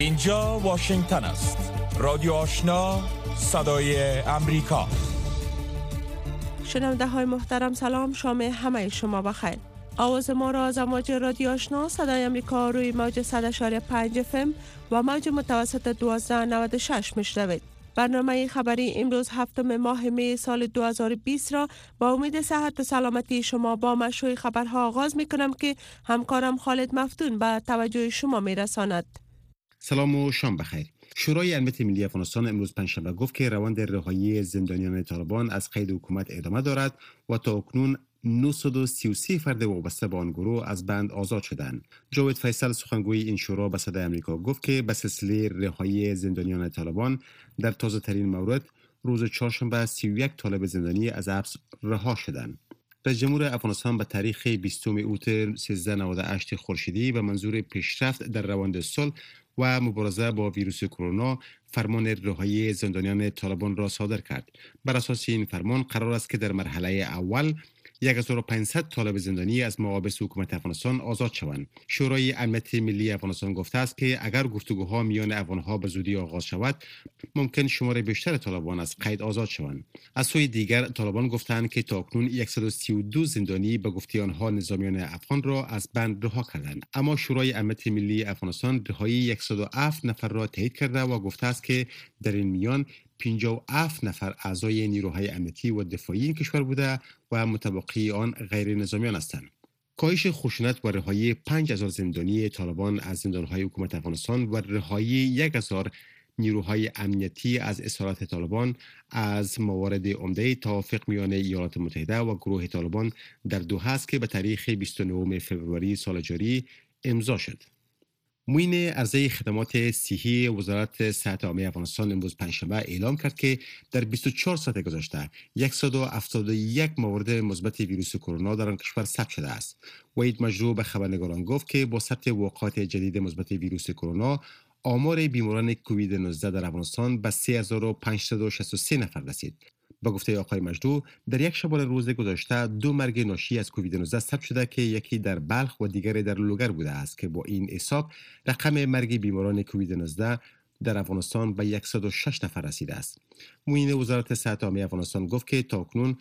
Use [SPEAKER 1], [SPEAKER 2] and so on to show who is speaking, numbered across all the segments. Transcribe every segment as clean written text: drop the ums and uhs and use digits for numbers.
[SPEAKER 1] اینجا واشنگتن است. رادیو آشنا، صدای امریکا.
[SPEAKER 2] شنونده های محترم سلام، شام همه شما بخیر. آواز ما را از امواج رادیو آشنا صدای امریکا روی موج 100.5 FM و موج متوسط 1296 میشنوید. برنامه خبری امروز هفتم ماه می سال 2020 را با امید صحت و سلامتی شما با مشروع خبرها آغاز می کنم که همکارم خالد مفتون به توجه شما می رساند.
[SPEAKER 3] سلام و شام بخیر. شورای امنیت ملی افغانستان امروز پنجشنبه گفت که روند رهایی زندانیان طالبان از قید حکومت ادامه دارد و تا اکنون 933 فرد وابسته به آن گروه از بند آزاد شدند. جاوید فیصل سخنگوی این شورا به صدای آمریکا گفت که به سلسله رهایی زندانیان طالبان در تازه ترین مورد روز چهارشنبه 31 طالب زندانی از حبس رها شدند. رئیس جمهور افغانستان به تاریخ 20 اوت 1398 خورشیدی به منظور پیشرفت در روند صلح و مبارزه با ویروس کرونا فرمان رهایی زندانیان طالبان را صادر کرد. بر اساس این فرمان قرار است که در مرحله اول 1500 طالب زندانی از محابس حکومت افغانستان آزاد شوند. شورای امنیت ملی افغانستان گفته است که اگر گفتگوها میان افغانها به زودی آغاز شود، ممکن شمار بیشتر طالبان از قید آزاد شوند. از سوی دیگر طالبان گفتند که تاکنون 132 زندانی به گفته آنها نظامیان افغان را از بند رها کردند. اما شورای امنیت ملی افغانستان رهایی 107 نفر را تایید کرده و گفته است که در این میان 57 نفر اعضای نیروهای امنیتی و دفاعی این کشور بوده و متبقی آن غیر نظامیان هستند. کاهش خشونت و رهایی 5000 زندانی طالبان از زندانهای حکومت افغانستان و رهایی 1000 نیروهای امنیتی از اسارت طالبان از موارد عمده توافق میان ایالات متحده و گروه طالبان در دوحه است که به تاریخ 29 فوریه سال جاری امضا شد. معین عرضه خدمات صحی وزارت صحت عامه افغانستان امروز پنجشنبه اعلام کرد که در 24 ساعت گذشته 171 مورد مثبت ویروس کرونا در آن کشور ثبت شده است. وحید مجروح به خبرنگاران گفت که با ثبت واقعات جدید مثبت ویروس کرونا آمار بیماران کووید 19 در افغانستان به 3563 نفر رسید. با گفته آقای مجروح در یک شبانه روز گذشته 2 مرگ ناشی از کووید 19 ثبت شده که یکی در بلخ و دیگری در لوگر بوده است که با این حساب رقم مرگ بیماران کووید 19 در افغانستان به 106 نفر رسیده است. معین وزارت صحت عامه افغانستان گفت که تاکنون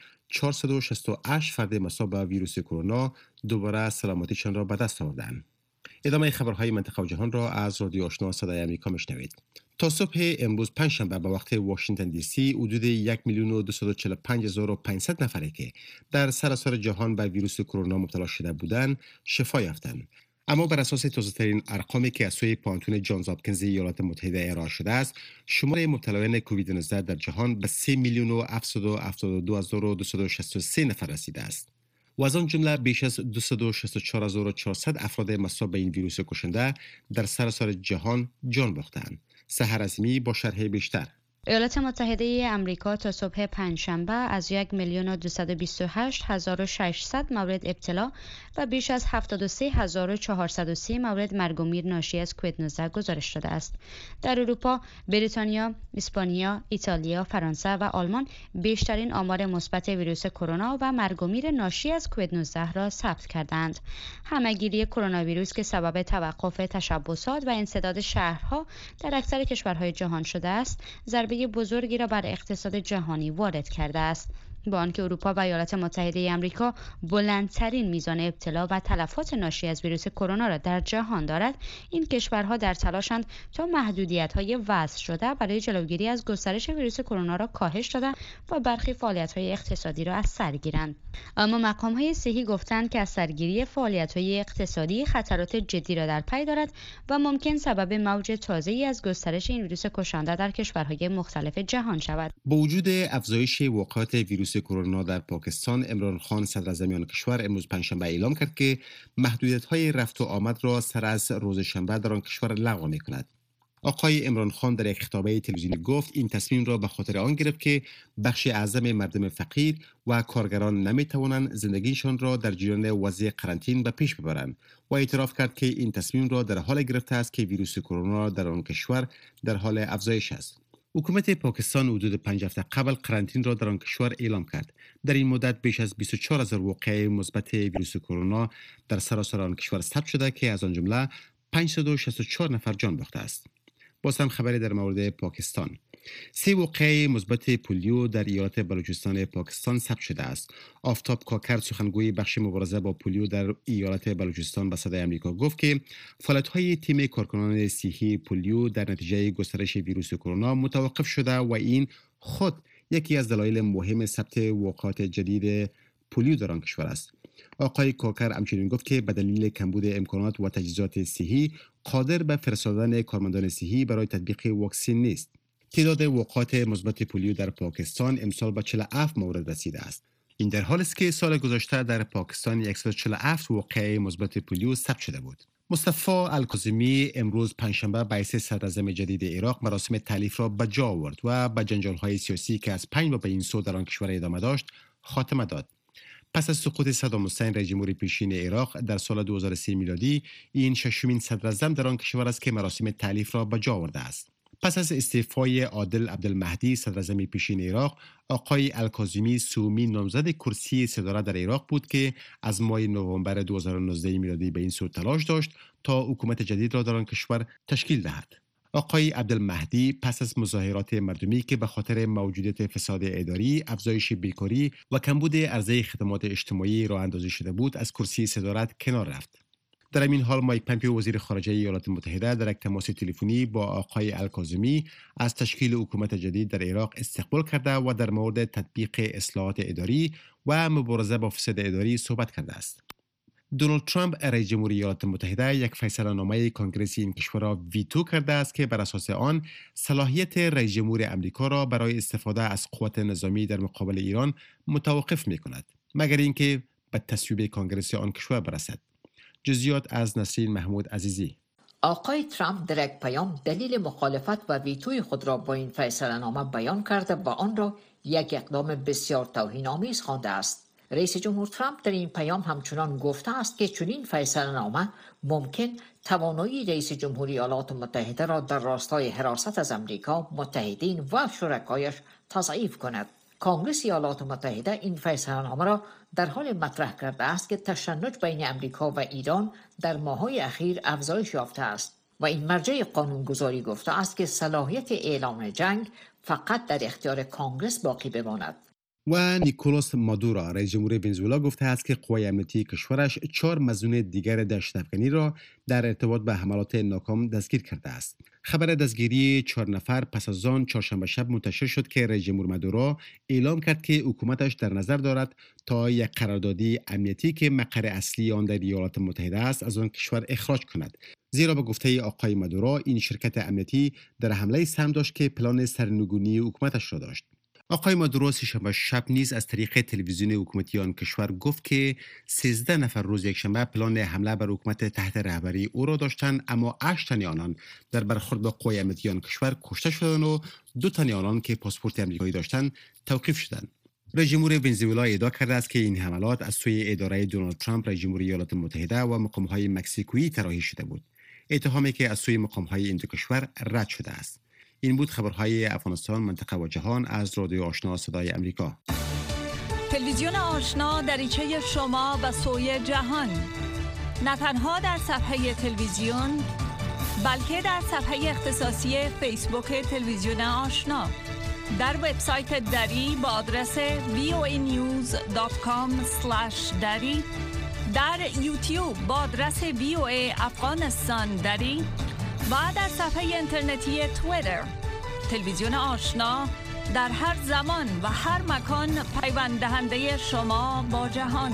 [SPEAKER 3] 468 فرد مصاب به ویروس کرونا دوباره سلامتیشان را به دست آوردند. ادامه خبرهای منطقه و جهان را از رادیو آشنا صدای آمریکا میشنوید. تا صبح امروز پنجشنبه به وقت واشنگتن دی سی حدود 1,245,500 نفری که در سراسر جهان به ویروس کرونا مبتلا شده بودند شفا یافتند. اما بر اساس تازه‌ترین ارقامی که از سوی پانتون جانز هاپکینز ایالات متحده ارائه شده است، شمار مبتلایان کووید 19 در جهان به 3,772,263 نفر رسیده است. و از آن جمله بیش از 264,400 افراد مصاب به این ویروس کشنده در سراسر جهان جان باختند. سحر عظیمی با شرح بیشتر.
[SPEAKER 4] ایالات متحده آمریکا تا صبح پنجشنبه از 1,228,600 مورد ابتلا و بیش از 73,430 مورد مرگ و میر ناشی از کووید 19 گزارش شده است. در اروپا، بریتانیا، اسپانیا، ایتالیا، فرانسه و آلمان بیشترین آمار مثبت ویروس کرونا و مرگ و میر ناشی از کووید 19 را ثبت کردند. همه‌گیری کرونا ویروس که سبب توقف تشبثات و انسداد شهرها در اکثر کشورهای جهان شده است، ضربه بزرگی را بر اقتصاد جهانی وارد کرده است. با آنکه اروپا و ایالات متحده آمریکا بلندترین میزان ابتلا و تلفات ناشی از ویروس کرونا را در جهان دارد، این کشورها در تلاشند تا محدودیت‌های وضع شده برای جلوگیری از گسترش ویروس کرونا را کاهش دادند و برخی فعالیت‌های اقتصادی را از سر گیرند. اما مقام‌های صحی گفتند که از سرگیری فعالیت‌های اقتصادی خطرات جدی را در پی دارد و ممکن سبب موج تازه‌ای از گسترش این ویروس کشنده در کشورهای مختلف جهان شود.
[SPEAKER 3] با وجود افزایش واقعات ویروس کرونا در پاکستان، عمران خان صدراعظم آن کشور امروز پنجشنبه اعلام کرد که محدودیت‌های رفت و آمد را سر از روز شنبه در آن کشور لغو می‌کند. آقای عمران خان در یک خطابه تلویزیونی گفت این تصمیم را به خاطر آن گرفت که بخش اعظم مردم فقیر و کارگران نمی‌توانند زندگیشان را در جریان وضع قرنطینه به پیش ببرند و اعتراف کرد که این تصمیم را در حال گرفته است که ویروس کرونا در آن کشور در حال افزایش است. حکومت پاکستان حدود 5 هفته قبل قرنطینه را در آن کشور اعلام کرد. در این مدت بیش از 24,000 واقعه مثبت ویروس کرونا در سراسر آن کشور ثبت شده که از آن جمله 564 نفر جان باخته است. باز هم خبری در مورد پاکستان. 3 وقایع مثبت پولیو در ایالت بلوچستان پاکستان ثبت شده است. آفتاب کاکر سخنگوی بخش مبارزه با پولیو در ایالت بلوچستان به صدای آمریکا گفت که فعالیت‌های تیم کارکنان صحی پولیو در نتیجه گسترش ویروس کرونا متوقف شده و این خود یکی از دلایل مهم ثبت وقایع جدید پولیو در آن کشور است. آقای کاکر همچنین گفت که به دلیل کمبود امکانات و تجهیزات صحی قادر به فرستادن کارمندان صحی برای تطبیق واکسن نیست. تعداد وقایع مثبت پولیو در پاکستان امسال به 47 مورد رسیده است. این در حالی است که سال گذشته در پاکستان 147 وقایع مثبت پولیو ثبت شده بود. مصطفی الکاظمی امروز پنجشنبه به حیث صدراعظم جدید عراق مراسم تألیف را به جا آورد و به جنجال‌های سیاسی که از 5 و به این سو در آن کشور ادامه داشت خاتمه داد. پس از سقوط صدام حسین رئیس جمهور پیشین عراق در سال 2003 میلادی، این ششمین صدراعظم در آن کشور است که مراسم تألیف را به جا آورده است. پس از استعفای عادل عبدالمهدی صدراعظم پیشین عراق، آقای الکاظمی سومین نامزد کرسی صدارت در عراق بود که از ماه نوامبر 2019 میلادی به این سو تلاش داشت تا حکومت جدید را در آن کشور تشکیل دهد. آقای عبدالمهدی پس از مظاهرات مردمی که به خاطر موجودیت فساد اداری، افزایش بیکاری و کمبود عرضه خدمات اجتماعی راه اندازی شده بود، از کرسی صدارت کنار رفت. در این حال مایک پامپئو وزیر خارجه ایالات متحده در یک تماس تلفنی با آقای الکاظمی از تشکیل حکومت جدید در عراق استقبال کرده و در مورد تطبیق اصلاحات اداری و مبارزه با فساد اداری صحبت کرده است. دونالد ترامپ رئیس جمهور ایالات متحده یک فیصله نامه کنگره این کشور را ویتو کرده است که بر اساس آن صلاحیت رئیس جمهور آمریکا را برای استفاده از قوت نظامی در مقابل ایران متوقف می‌کند مگر اینکه به تصویب کنگره آن کشور برسد. جزئیات از نسرین محمود عزیزی.
[SPEAKER 5] آقای ترامپ در یک پیام دلیل مخالفت و ویتوی خود را با این فیصله نامه بیان کرده و آن را یک اقدام بسیار توهین‌آمیز خوانده است. رئیس جمهور ترامپ در این پیام همچنان گفته است که چنین فیصله نامه ممکن توانایی رئیس جمهوری ایالات متحده را در راستای حراست از امریکا، متحدین و شرکایش تضعیف کند. کنگره ایالات متحده این فیصله نامه را در حال مطرح کرده است که تشنج بین امریکا و ایران در ماه‌های اخیر افزایش یافته است و این مرجع قانونگذاری گفته است که صلاحیت اعلام جنگ فقط در اختیار کنگره باقی بماند.
[SPEAKER 3] و نیکولاس مادورو رئیس جمهور ونزوئلا گفته است که قوای امنیتی کشورش 4 مظنون دیگر دشت‌افکنی را در ارتباط به حملات ناکام دستگیر کرده است. خبر دستگیری 4 نفر پس از آن چهارشنبه شب منتشر شد که رئیس جمهور مادورو اعلام کرد که حکومتش در نظر دارد تا یک قراردادی امنیتی که مقر اصلی آن در ایالات متحده است از آن کشور اخراج کند. زیرا به گفته آقای مادورو این شرکت امنیتی در حمله سهم داشت که پلان سرنگونی حکومتش را داشت. آقای مادورو سه‌شنبه شب نیز از طریق تلویزیون حکومتی آن کشور گفت که 13 نفر روز یکشنبه پلان حمله بر حکومت تحت رهبری او را داشتند، اما 8 تن آنان در برخورد با قوای امنیتی آن کشور کشته شدند و 2 تن آنان که پاسپورت آمریکایی داشتند توقیف شدند. رئیس جمهور ونزوئلا ادعا کرده است که این حملات از سوی اداره دونالد ترامپ رئیس جمهور ایالات متحده و مقام‌های مکزیکویی طراحی شده بود، اتهامی که از سوی مقام‌های این دو کشور رد شده است. این بود خبرهای افغانستان، منطقه و جهان از رادیو آشنا صدای امریکا.
[SPEAKER 6] تلویزیون آشنا دریچه شما و سوی جهان، نه تنها در صفحه تلویزیون بلکه در صفحه اختصاصی فیسبوک تلویزیون آشنا، در وبسایت دری با آدرس voanews.com/dari، در یوتیوب با آدرس VOA افغانستان دری و در صفحه اینترنتی توییتر. تلویزیون آشنا در هر زمان و هر مکان پیوند دهنده شما با جهان.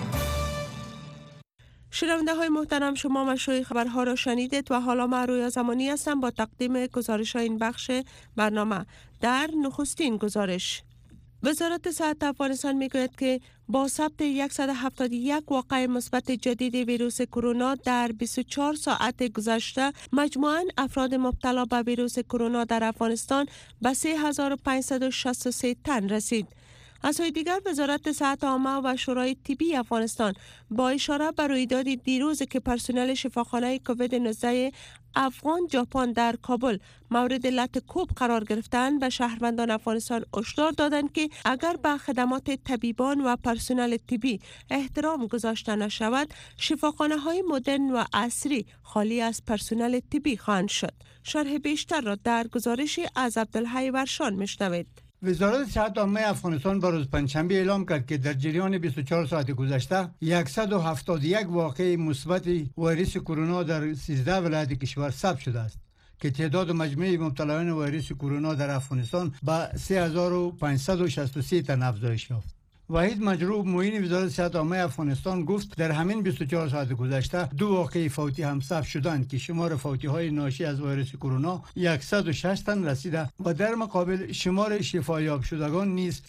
[SPEAKER 2] شنونده های محترم، شما مشروع خبرها را شنیدید و حالا من رویا زمانی هستم با تقدیم گزارش ها این بخش برنامه. در نخستین گزارش، وزارت صحت افغانستان میگوید که با ثبت 171 واقعه مثبت جدید ویروس کرونا در 24 ساعت گذشته، مجموعاً افراد مبتلا به ویروس کرونا در افغانستان به 3563 تن رسید. از سوی دیگر وزارت صحت عامه و شورای طبی افغانستان با اشاره به رویداد دیروز که پرسنل شفاخانه کووید 19 افغان ژاپن در کابل مورد لطکوب قرار گرفتند به شهروندان افغانستان هشدار دادند که اگر به خدمات طبیبان و پرسنل طبی احترام گذاشته نشود، شفاخانه‌های مدرن و عصری خالی از پرسنل طبی خواهند شد. شرح بیشتر را در گزارشی از عبدالحی ورشان میشنوید.
[SPEAKER 7] وزارت صحت عامه افغانستان با روز پنجشنبه اعلام کرد که در جریان 24 ساعت گذشته 171 واقعه مثبت ویروس کرونا در 13 ولایت کشور ثبت شده است که تعداد مجموعی مبتلایان ویروس کرونا در افغانستان به 3563 تن افزایش یافت. وحید مجروب معین وزارت صحت عامه افغانستان گفت در همین 24 ساعت گذشته 2 واقعه فوتی هم ثبت شدند که شمار فوتی های ناشی از ویروس کرونا 106 تن رسیده و در مقابل شمار شفایاب شدگان نیز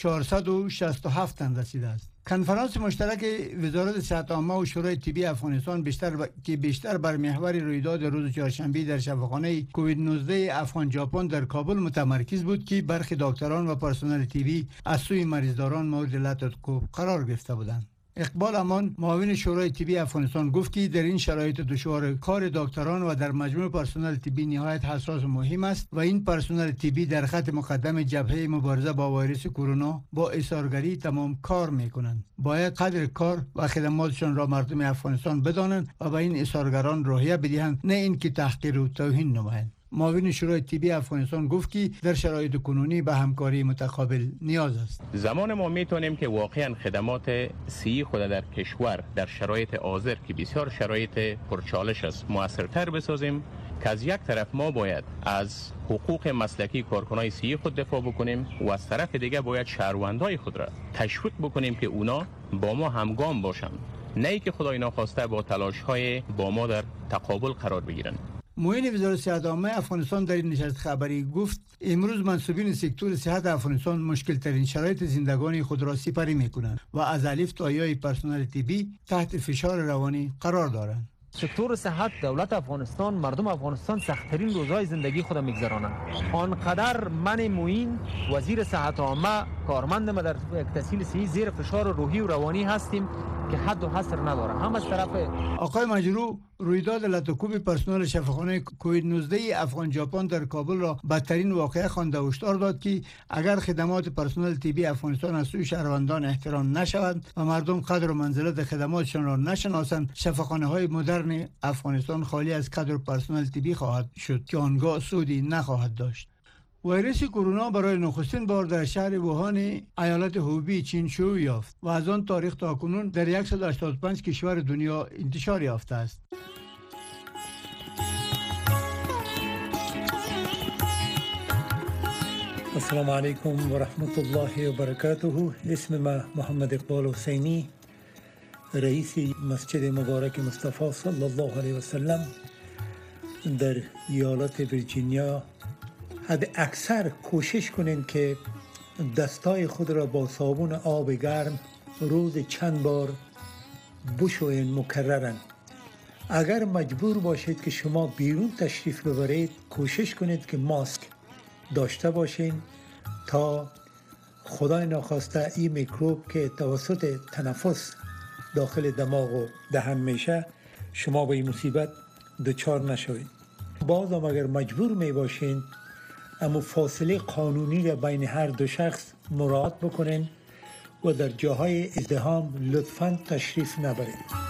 [SPEAKER 7] 467 تن رسیده است. کنفرانس مشترک وزارت صحت عامه و شورای طبی افغانستان بیشتر بر محور رویداد روز چهارشنبه در شفاخانه کووید 19 افغان ژاپن در کابل متمرکز بود که برخی دکتران و پرسنل طبی از سوی مریضداران مورد لطکوب قرار گرفته بودند. اقبال امان معاون شورای طبی افغانستان گفت که در این شرایط دشوار کار دکتران و در مجموع پرسنل طبی نهایت حساس و مهم است و این پرسنل طبی در خط مقدم جبهه مبارزه با ویروس کرونا با ایثارگری تمام کار میکنند. باید قدر کار و خدماتشان را مردم افغانستان بدانند و به این ایثارگران راهیه بدهند، نه اینکه تحقیر و توهین نمایند. معاون شورای طبی افغانستان گفت که در شرایط کنونی به همکاری متقابل نیاز است.
[SPEAKER 8] زمان ما میتونیم که واقعا خدمات صحی خود در کشور در شرایط حاضر که بسیار شرایط پرچالش است موثرتر بسازیم که از یک طرف ما باید از حقوق مسلکی کارکنان صحی خود دفاع بکنیم و از طرف دیگه باید شهروندای خود را تشویق بکنیم که اونا با ما همگام باشند، نه اینکه خدای ناخواسته با تلاش‌های با ما در تقابل قرار بگیرند.
[SPEAKER 7] معین وزارت صحت عامه افغانستان در این نشست خبری گفت امروز منصوبین سکتور صحت افغانستان مشکل ترین شرایط زندگانی خود را سپری میکنند و از الف تا یای پرسنل طبی تحت فشار روانی قرار دارند.
[SPEAKER 9] سکتور صحت دولت افغانستان مردم افغانستان سخت‌ترین روزهای زندگی خود میگذرانند. آنقدر من معین وزیر صحت عامه کارمند ما در تحصیل صحی زیر فشار روحی و روانی هستیم که حد و حصر نداره. هم از طرف
[SPEAKER 7] آقای مجروح رویداد لطکوب پرسنل شفاخانه کووید 19 افغان ژاپن در کابل را بدترین واقعه خوانده و هشدار داد که اگر خدمات پرسنل طبی افغانستان از سوی شهروندان احترام نشود و مردم قدر و منزلت خدماتشان را نشناسند، شفاخانه‌های مدرن افغانستان خالی از کادر پرسنل طبی خواهد شد که آنگاه سودی نخواهد داشت. ویروس کرونا برای نخستین بار در شهر ووهان ایالت هوبی چین شیوع یافت و از آن تاریخ تا کنون در 185 کشور دنیا انتشار یافته است.
[SPEAKER 10] السلام علیکم و رحمت الله و برکاته. اسم ما محمد اقبال حسینی، رئیس مسجد مبارک مصطفی صلی الله علیه و سلم در ایالت ویرجینیا. حد اکثر کوشش کنین که دستای خود را با صابون آب گرم روز چند بار بشوین مکررن. اگر مجبور باشید که شما بیرون تشریف ببرید، کوشش کنید که ماسک داشته باشین تا خدای ناخواسته این میکروب که توسط تنفس داخل دماغ و دهن میشه شما به این مصیبت دچار نشوید. باز هم اگر مجبور می باشین اما فاصله قانونی را بین هر دو شخص مراعات بکنین و در جاهای ازدحام لطفاً تشریف نبرید.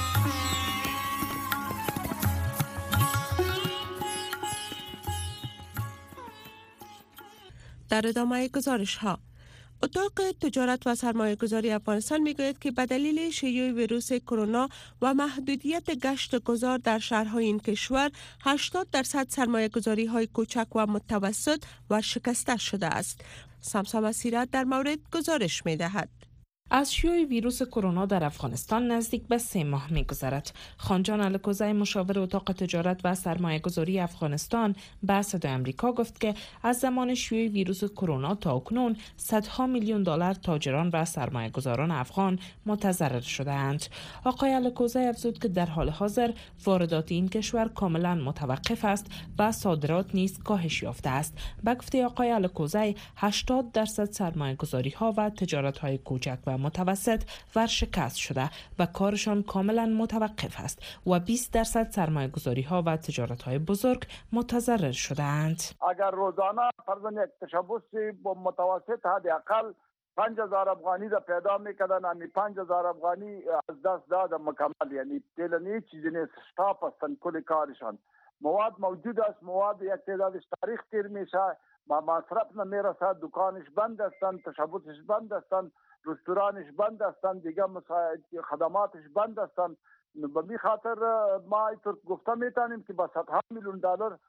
[SPEAKER 2] در ادامه گزارش ها، اتاق تجارت و سرمایه گذاری افغانستان می گوید که به دلیل شیوع ویروس کرونا و محدودیت گشت گذار در شهرهای این کشور 80% سرمایه گذاری های کوچک و متوسط و شکسته شده است. سمسام سیرت در مورد گزارش می دهد.
[SPEAKER 11] از شیوع ویروس کرونا در افغانستان نزدیک به 3 ماه می‌گذرد. خانجان الکوزی مشاور اتاق تجارت و سرمایه‌گذاری افغانستان به صدای آمریکا گفت که از زمان شیوع ویروس کرونا تا اکنون صدها میلیون دلار تاجران و سرمایه‌گذاران افغان متضرر شده‌اند. آقای الکوزی افزود که در حال حاضر واردات این کشور کاملا متوقف است و صادرات نیز کاهش یافته است. به گفته آقای الکوزی 80% سرمایه‌گذاری‌ها و تجارت‌های کوچک و و متوسط ورشکست شده و کارشان کاملا متوقف است و 20% سرمایه‌گذاری‌ها و تجارت‌های بزرگ متضرر شده‌اند.
[SPEAKER 12] اگر روزانه فرضاً یک تشبث با متوسط حداقل 5000 افغانی را پیدا میکردن، امی 5000 افغانی از دست داد مکمل، یعنی دیلنی چیزی نیست، استاپ هستن کل کارشان. مواد موجود است، مواد یک تعدادش تاریخ تیر میشه، مصرف نمیرسه، دکانش بند هستن، تشبثش بند هستن، رستورانش بند هستن، دیگه خدماتش بند هستن. به می خاطر ما اینطور گفته میتونیم که با $100 میلیون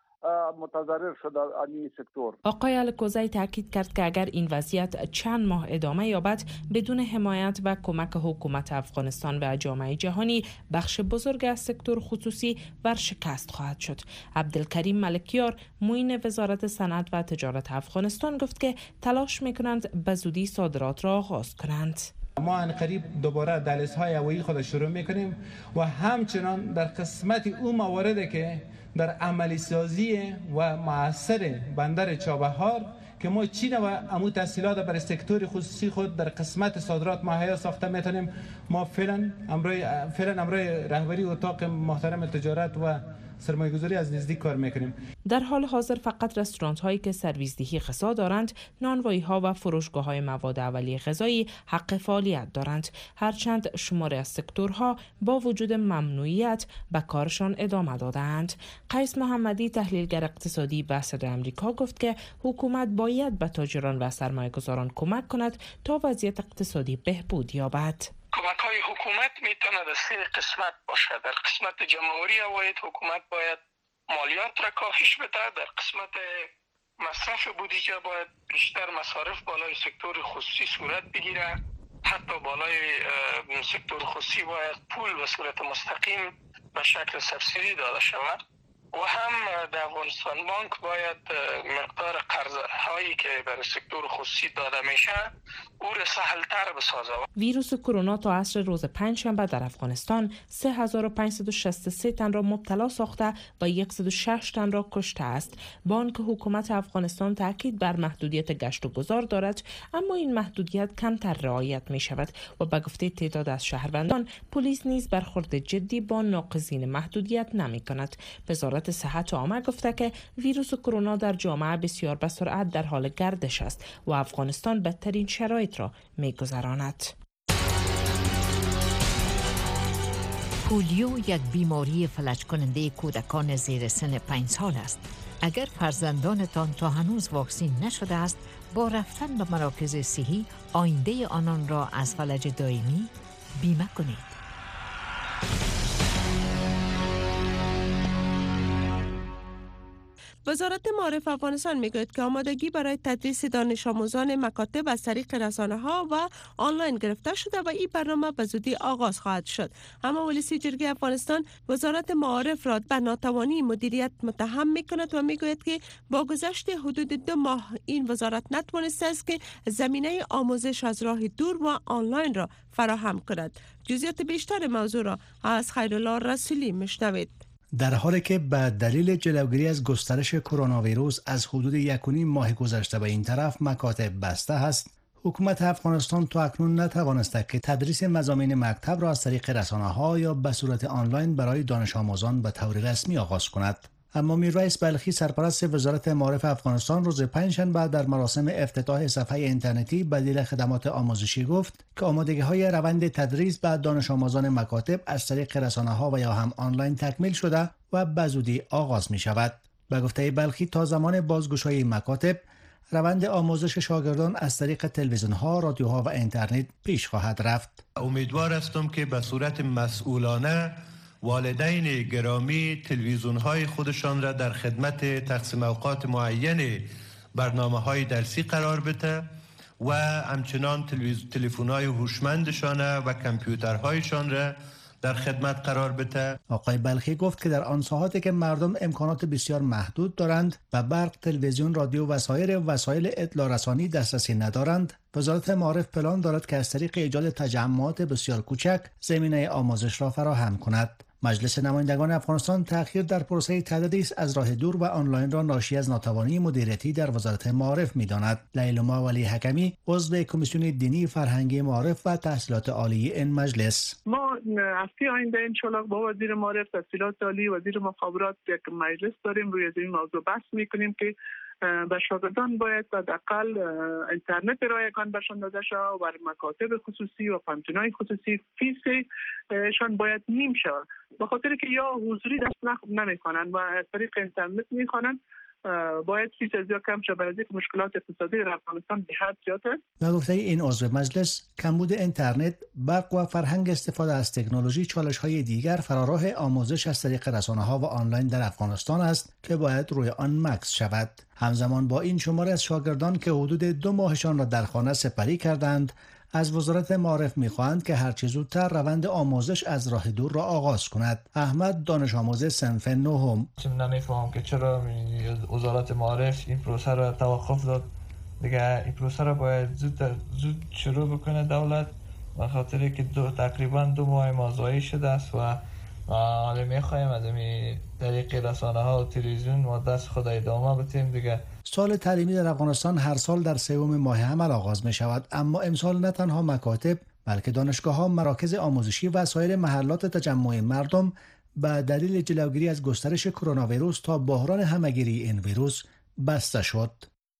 [SPEAKER 12] متضرر شده این سکتور.
[SPEAKER 11] آقای الکوزی تاکید کرد که اگر این وضعیت چند ماه ادامه یابد بدون حمایت و کمک حکومت افغانستان و جامعه جهانی بخش بزرگ از سکتور خصوصی ورشکست خواهد شد. عبدالکریم ملکیار معین وزارت صنعت و تجارت افغانستان گفت که تلاش میکنند به زودی صادرات را آغاز کنند.
[SPEAKER 13] ما عنقریب دوباره دهلیزهای هوایی خود شروع میکنیم و همچنان در قسمت اون مواردی که در عملی سازی و معاصر بندر چابهار که ما چین و امو تحصیلات برای سکتور خصوصی خود در قسمت صادرات مهیا ساخته میتونیم. ما فعلا امروی رهبری اتاق محترم تجارت و سرمایه‌گذاری از نزدیک کار میکنیم.
[SPEAKER 11] در حال حاضر فقط رستوران هایی که سرویسدهی غذا دارند، نانوایی ها و فروشگاه های مواد اولیه غذایی حق فعالیت دارند، هرچند شماری از سکتورها با وجود ممنوعیت به کارشان ادامه دادند. قیس محمدی تحلیلگر اقتصادی به صدای آمریکا گفت که حکومت باید به تاجران و سرمایه‌گذاران کمک کند تا وضعیت اقتصادی بهبود یابد.
[SPEAKER 14] کمک‌های حکومت میتونه در 3 قسمت باشه. در قسمت جمهوری عواید حکومت باید مالیات را کاهش بده، در قسمت مصرف بودجه باید بیشتر مصارف بالای سکتور خصوصی صورت بگیره، حتی بالای سکتور خصوصی باید پول به صورت مستقیم به شکل سبسیدی داده شود و هم در افغانستان بانک باید مقدار قرض هایی که برای سکتور خصوصی داده میشه او را سهل‌تر بسازه.
[SPEAKER 11] ویروس کرونا تا عصر روز پنجشنبه در افغانستان 3563 تن را مبتلا ساخته و 106 تن را کشته است. بانک حکومت افغانستان تاکید بر محدودیت گشت و گذار دارد، اما این محدودیت کمتر رعایت می شود و به گفته تعداد از شهروندان پلیس نیز برخورد جدی با ناقضین محدودیت نمی کند. وزارت صحت عامه گفته که ویروس کرونا در جامعه بسیار به سرعت در حال گردش است و افغانستان بدترین شرایط را می‌گذراند.
[SPEAKER 5] پولیو یک بیماری فلج کننده کودکان زیر سن 5 سال است. اگر فرزندانتان تا هنوز واکسین نشده است، با رفتن به مراکز صحی آینده آنان را از فلج دائمی بیمه کنید.
[SPEAKER 2] وزارت معارف افغانستان میگوید که آمادگی برای تدریس دانش آموزان مکاتب از طریق رسانه‌ها و آنلاین گرفته شده و این برنامه به زودی آغاز خواهد شد. اما ولیسی جرگه افغانستان وزارت معارف را به ناتوانی مدیریت متهم میکند و میگوید که با گذشت حدود 2 ماه این وزارت نتوانسته است که زمینه آموزش از راه دور و آنلاین را فراهم کند. جزئیات بیشتر موضوع را از خیرالله رسولی میشنوید.
[SPEAKER 15] در حالی که به دلیل جلوگیری از گسترش کرونا ویروس از حدود 1.5 ماه گذشته به این طرف مکاتب بسته است، حکومت افغانستان تا اکنون نتوانسته که تدریس مضامین مکتب را از طریق رسانه‌ها یا به صورت آنلاین برای دانش آموزان به طور رسمی آغاز کند. اما میرواعظ بلخی سرپرست وزارت معارف افغانستان روز پنجشنبه در مراسم افتتاح صفحه اینترنتی بدیل خدمات آموزشی گفت که آمادگی‌های روند تدریس به دانش آموزان مکاتب از طریق رسانه‌ها و یا هم آنلاین تکمیل شده و به زودی آغاز می شود. به گفته بلخی تا زمان بازگشایی مکاتب، روند آموزش شاگردان از طریق تلویزیون‌ها، رادیوها و اینترنت پیش خواهد رفت.
[SPEAKER 16] امیدوار هستم که به صورت مسئولانه والدین گرامی تلویزیون‌های خودشان را در خدمت تقسیم اوقات معین برنامه‌های درسی قرار بده و همچنان تلفن‌های هوشمندشان و کامپیوترهایشان را در خدمت قرار بده.
[SPEAKER 15] آقای بلخی گفت که در آن ساعاتی که مردم امکانات بسیار محدود دارند و برق، تلویزیون، رادیو و سایر وسایل اطلاع رسانی دسترسی ندارند، وزارت معارف پلان دارد که از طریق ایجاد تجمعات بسیار کوچک زمینه آموزش را فراهم کند. مجلس نمایندگان افغانستان تأخیر در پروسه تدریس از راه دور و آنلاین را ناشی از ناتوانی مدیریتی در وزارت معارف می‌داند. لیلما ولی حکمی، عضو کمیسیون دینی، فرهنگی، معارف و تحصیلات عالی این مجلس:
[SPEAKER 17] ما هفته آینده انشالله با وزیر معارف، تحصیلات عالی، وزیر مخابرات یک مجلس داریم، روی این موضوع بحث می‌کنیم که به شاگردان باید حداقل اینترنت رایگان بهشان داده شود و بر مکاتب خصوصی و پانتونای خصوصی فیسشان باید نیم شود، به خاطر که یا حضوری درس نمیخوانند و از طریق اینترنت میخوانند. باید فیس از یا کم شود، برای مشکلات اقتصادی در افغانستان به حد زیاد است.
[SPEAKER 15] به گفته این عضو مجلس، کمبود اینترنت، برق و فرهنگ استفاده از تکنولوژی چالش‌های دیگر فراراه آموزش از طریق رسانه‌ها و آنلاین در افغانستان است که باید روی آن مکث شود. همزمان با این شماری از شاگردان که حدود 2 ماهشان را در خانه سپری کردند، از وزارت معارف می‌خواهند که هرچه زودتر روند آموزش از راه دور را آغاز کند. احمد، دانش آموز صنف نهم:
[SPEAKER 18] نمی‌فهمم که چرا وزارت معارف این پروسه را توقف داد. دیگه این پروسه را باید زود شروع بکنه دولت، به خاطر که تقریبا 2 ماه ما ضایع شده است و حالا می‌خوایم از این طریق رسانه‌ها و تلویزیون و دست خود ادامه بدیم دیگه.
[SPEAKER 15] سال تعلیمی در افغانستان هر سال در 3 ماه حمل آغاز می شود، اما امسال نه تنها مکاتب بلکه دانشگاه‌ها، مراکز آموزشی و سایر محلات تجمع مردم به دلیل جلوگیری از گسترش کرونا ویروس تا بحران همه‌گیری این ویروس بسته شد.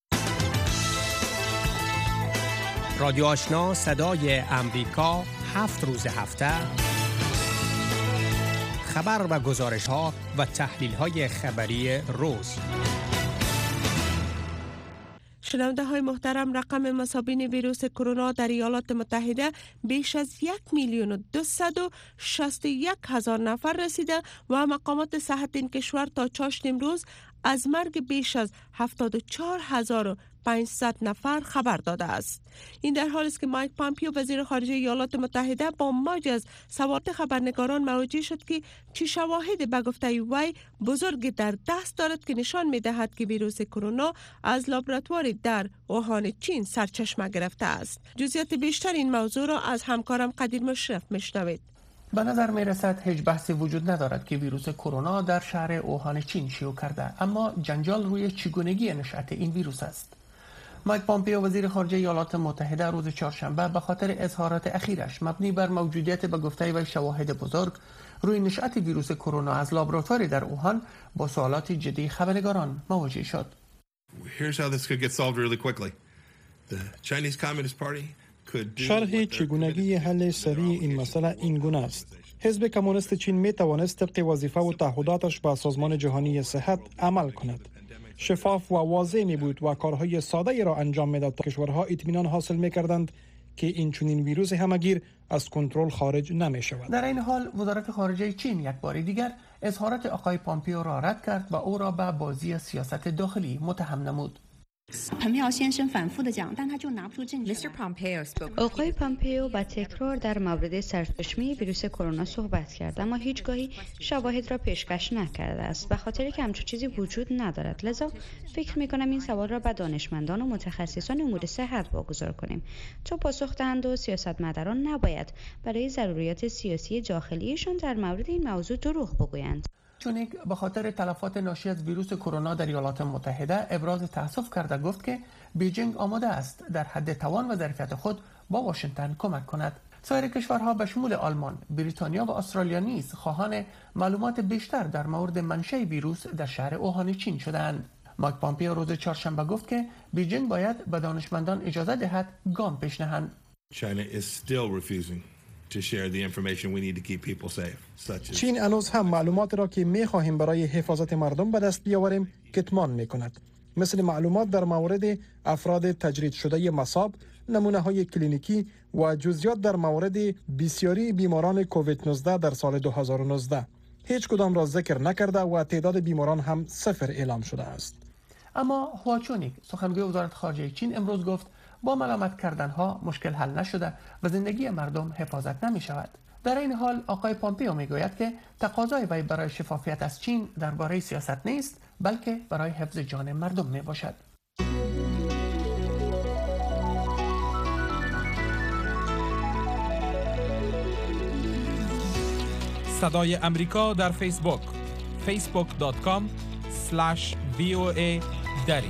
[SPEAKER 19] رادیو آشنا صدای امریکا 7 روز هفته خبر و گزارش‌ها و تحلیل‌های خبری روز.
[SPEAKER 2] شنونده های محترم، رقم مصابین ویروس کرونا در ایالات متحده بیش از 1,261,000 نفر رسیده و مقامات صحت این کشور تا چاشت امروز از مرگ بیش از 74,500 نفر خبر داده است. این در حالی است که مایک پامپیو وزیر خارجه ایالات متحده با موج از سوارت خبرنگاران مواجه شد که چی شواهد به گفته وی بزرگ در دست دارد که نشان می دهد که ویروس کرونا از لابراتواری در اوهان چین سرچشمه گرفته است. جزئیات بیشتر این موضوع را از همکارم قدیر مشرف میشنوید.
[SPEAKER 20] به نظر می رسد هیچ بحثی وجود ندارد که ویروس کرونا در شهر اوهان چین شیوع کرده، اما جنجال روی چگونگی نشأت این ویروس است. مایک پامپیو وزیر خارجه ایالات متحده روز چهارشنبه به خاطر اظهارات اخیرش مبنی بر موجودیت به گفته و شواهد بزرگ روی نشأت ویروس کرونا از لابراتواری در اوهان با سوالات جدی خبرنگاران مواجه شد.
[SPEAKER 21] شرح چگونگی حل سریع این مسئله این گونه است: حزب کمونیست چین می توانست طبق وظیفه و تعهداتش به سازمان جهانی صحت عمل کند. شفاف و واضح می بود و کارهای ساده ای را انجام می داد تا کشورها اطمینان حاصل می کردند که این چنین ویروس همه‌گیر از کنترل خارج نمی شود.
[SPEAKER 20] در این حال وزارت خارجه چین یک بار دیگر اظهارات آقای پامپیو را رد کرد و او را به بازی سیاست داخلی متهم نمود.
[SPEAKER 4] آقای پامپیو با تکرار در مورد سرچشمه ویروس کرونا صحبت کرد، اما هیچگاهی شواهد را پیشکش نکرده است، به خاطر که همچون چیزی وجود ندارد. لذا فکر می‌کنم این سوال را به دانشمندان و متخصصان امور صحت واگذار کنیم تا پاسخ دهند و سیاستمداران نباید برای ضروریات سیاسی داخلیشان در مورد این موضوع دروغ بگویند.
[SPEAKER 20] چونیک به خاطر تلفات ناشی از ویروس کرونا در ایالات متحده ابراز تأسف کرده گفت که بیجینگ آماده است در حد توان و ظرفیت خود با واشنگتن کمک کند. سایر کشورها به شمول آلمان، بریتانیا و استرالیا نیز خواهان معلومات بیشتر در مورد منشأ ویروس در شهر اوهان چین شدند. مایک پامپیو روز چهارشنبه گفت که بیجینگ باید به دانشمندان اجازه دهد گام پیش نهند.
[SPEAKER 21] چین هنوز هم معلومات را که می‌خواهیم برای حفاظت مردم به دست بیاوریم کتمان می‌کند، مثل معلومات در مورد افراد تجرید شده مصاب، نمونه‌های کلینیکی و جزئیات در مورد بسیاری بیماران کووید 19 در سال 2019. هیچ کدام را ذکر نکرده و تعداد بیماران هم 0 اعلام شده است.
[SPEAKER 20] اما هوا چونیک سخنگوی وزارت خارجه چین امروز گفت با ملامت کردنها مشکل حل نشده و زندگی مردم حفاظت نمی شود. در این حال آقای پامپیو می گوید که تقاضای وی برای شفافیت از چین درباره سیاست نیست، بلکه برای حفظ جان مردم می باشد.
[SPEAKER 1] صدای امریکا در فیسبوک facebook.com/VOA دری.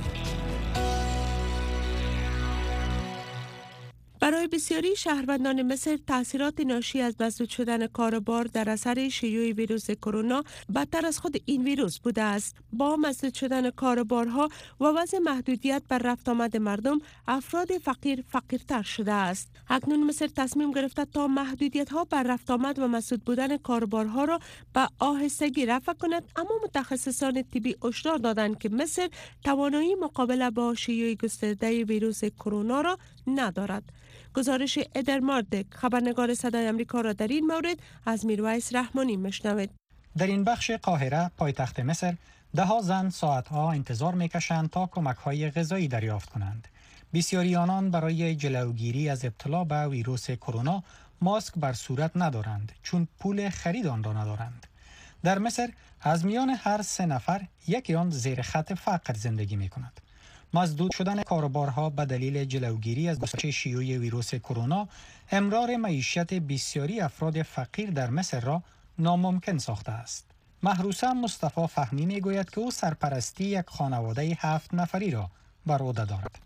[SPEAKER 2] برای بسیاری شهروندان مصر تاثیرات ناشی از مسدود شدن کاروبار در اثر شیوع ویروس کرونا بدتر از خود این ویروس بوده است. با مسدود شدن کاروبارها و وضع محدودیت بر رفت آمد مردم، افراد فقیرتر شده است. اکنون مصر تصمیم گرفته تا محدودیت‌ها بر رفت آمد و مسدود بودن کاروبارها را به آهستگی رفع کند، اما متخصصان طبی هشدار دادند که مصر توانایی مقابله با شیوع گسترده ویروس کرونا را ندارد. گزارش ادر ماردک، خبرنگار صدای امریکا، را در این مورد از میرویس رحمانی میشنوید.
[SPEAKER 19] در این بخش قاهره، پایتخت مصر، ده‌ها زن ساعتها انتظار میکشند تا کمک‌های غذایی دریافت کنند. بسیاری آنان برای جلوگیری از ابتلا به ویروس کرونا ماسک بر صورت ندارند، چون پول خرید آن را ندارند. در مصر از میان هر 3 نفر یکی آن زیر خط فقر زندگی میکند. مسدود شدن کاروبارها به دلیل جلوگیری از گسترش شیوع ویروس کرونا امرار معیشت بسیاری افراد فقیر در مصر را ناممکن ساخته است. محروسه مصطفی فهمی میگوید که او سرپرستی یک خانواده 7 نفری را بر عهده دارد.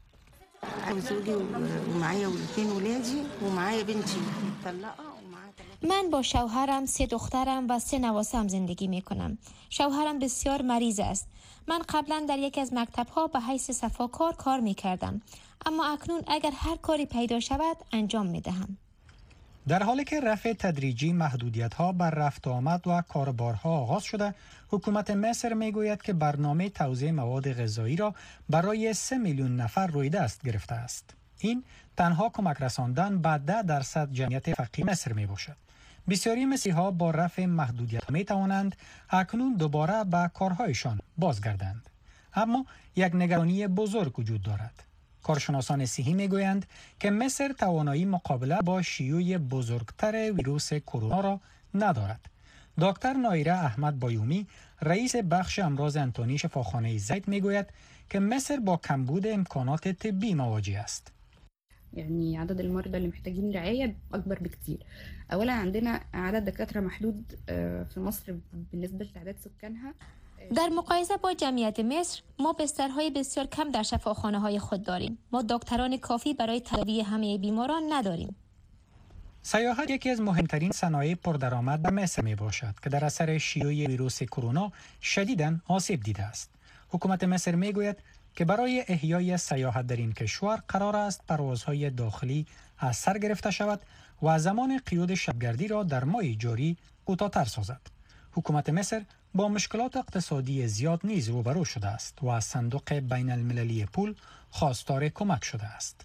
[SPEAKER 22] من با شوهرم، 3 دخترم و 3 نواسم زندگی می کنم. شوهرم بسیار مریض است. من قبلا در یکی از مکتب‌ها به حیث صفاکار کار می کردم، اما اکنون اگر هر کاری پیدا شود انجام می دهم.
[SPEAKER 19] در حالی که رفع تدریجی محدودیت‌ها بر رفت و آمد و کاروبارها آغاز شده، حکومت مصر میگوید که برنامه توزیع مواد غذایی را برای 3 میلیون نفر روی دست گرفته است. این تنها کمک رساندن به 10% جمعیت فقیر مصر می باشد. بسیاری مسیحا با رفع محدودیت می توانند اکنون دوباره به کارهایشان بازگردند. اما یک نگرانی بزرگ وجود دارد. کارشناسان صحی می گویند که مصر توانایی مقابله با شیوع بزرگتر ویروس کرونا را ندارد. دکتر نایره احمد بایومی، رئیس بخش امراض انتانی شفاخانه زید می گوید که مصر با کمبود امکانات طبی مواجه است.
[SPEAKER 23] يعني عدد المرضى اللي محتاجين رعاية أكبر بكتير. أولا عندنا عدد دكاترة محدود في مصر بالنسبة لتعداد سكانها.
[SPEAKER 22] در مقایسه با جمعیت مصر، ما بسترهای بسیار کم در شفاخانه‌های خود داریم. ما دکتران کافی برای تداوی همه بیماران نداریم.
[SPEAKER 19] سیاحت یکی از مهمترین صنایع پردرآمد در مصر می باشد که در اثر شیوع ویروس کرونا شدیداً آسیب دیده است. حکومت مصر می گوید که برای احیای سیاحت در این کشور قرار است پروازهای داخلی از سر گرفته شود و زمان قیود شبگردی را در ماه جاری کوتاه‌تر سازد. حکومت مصر با مشکلات اقتصادی زیاد نیز روبرو شده است و از صندوق بین المللی پول خواستار کمک شده است.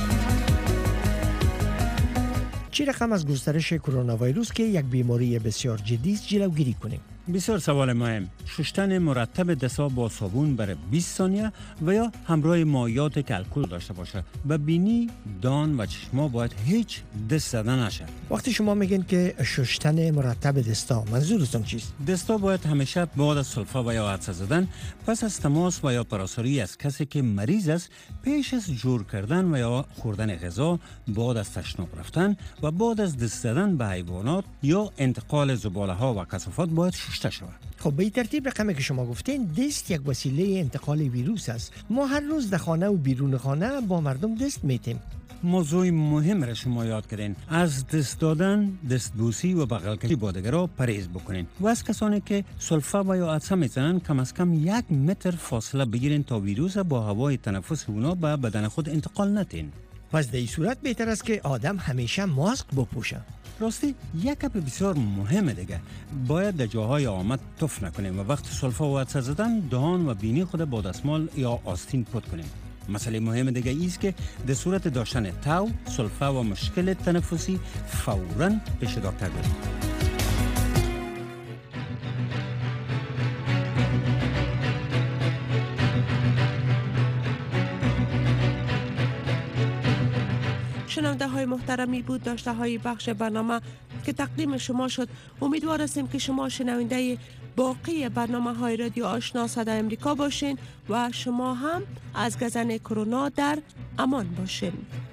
[SPEAKER 24] چه رقم از گسترش کرونا ویروس که یک بیماری بسیار جدی است جلوگیری کنیم؟
[SPEAKER 25] بسیار سوال مهم. شستن مرتب دست‌ها با صابون برای 20 ثانیه و یا همراه مایعات که الکل داشته باشه. به بینی، دان و چشما باید هیچ دست زدن نشه.
[SPEAKER 24] وقتی شما میگین که شستن مرتب دستا، منظورتون چیست؟
[SPEAKER 25] دستا باید همیشه بعد از سلفا و یا عطسه زدن، پس از تماس و یا پراساری از کسی که مریض است، پیش از جور کردن و یا خوردن غذا، بعد از تشناب رفتن و بعد از دست زدن به حیوانات یا انتقال زباله ها و کثافات باید شسته شود.
[SPEAKER 24] خب به این ترتیب رقمی که شما گفتین، دست یک وسیله انتقال ویروس است. ما هر روز در خانه و بیرون خانه با مردم دست میتیم.
[SPEAKER 25] موضوع مهم را شما یاد کردین. از دست دادن، دستبوسی و بغل کشی با دیگران پرهیز بکنین و از کسانی که سلفا و یا عطسه میزنن کم از کم 1 متر فاصله بگیرین تا ویروس با هوای تنفس اونا به بدن خود انتقال ندین.
[SPEAKER 24] پس در این صورت بهتر است که آدم همیشه ماسک بپوشه.
[SPEAKER 25] راستی یک گپ بسیار مهمه دیگه، باید در جاهای آمد تف نکنیم و وقت سلفا و عطسه زدن دهان و بینی خود با دستمال یا آستین پاک کنیم. مسئله مهم دیگه ایست که در صورت داشتن تاو، سلفا و مشکل تنفسی فوراً پیش دکتر بریم.
[SPEAKER 2] شنونده های محترمی بود داشته های بخش برنامه که تقدیم شما شد. امیدوار هستیم که شما شنونده باقی برنامه های رادیو آشنا صدای امریکا باشین و شما هم از گزن کرونا در امان باشین.